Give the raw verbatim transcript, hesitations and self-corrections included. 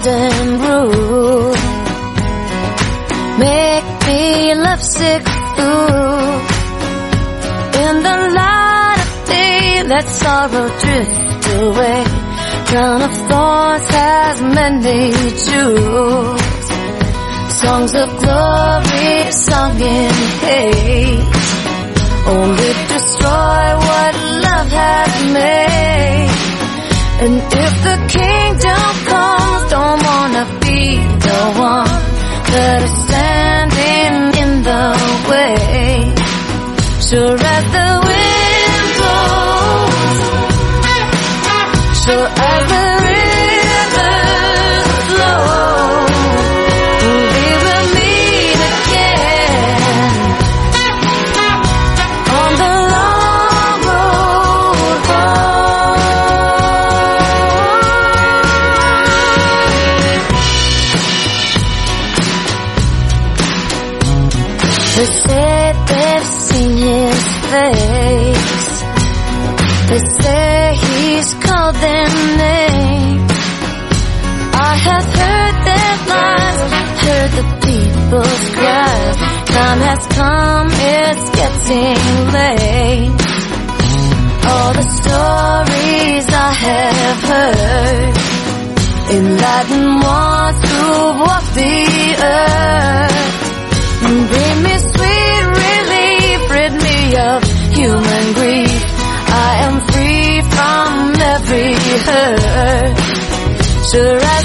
and bruised. Make me lovesick through. In the light of day, let sorrow drift away. Crown of thorns has many jewels. Songs of glory sung in hate only destroy what love has made. And if the kingdom comes, don't wanna be the one that is standing in the way. Sure as the wind blows, sure as the rivers flow, we will meet again on the long road home. They say they've seen his face. They say he's called their name. I have heard their lies, heard the people's cries. Time has come, it's getting late. All the stories I have heard enlighten ones who walk the earth. Bring me sweet relief, rid me of human grief. I am free from every hurt. Sure I